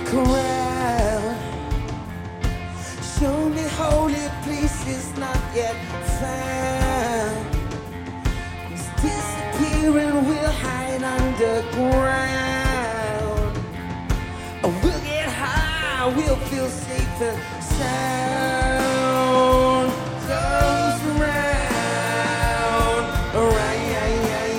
crowd. Show me holy places not yet found. It's disappearing, we'll hide underground. We'll get high, we'll feel safe and sound.